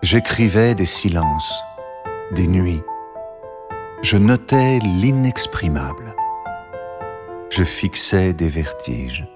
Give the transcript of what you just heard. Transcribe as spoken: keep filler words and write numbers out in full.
J'écrivais des silences, des nuits. Je notais l'inexprimable. Je fixais des vertiges.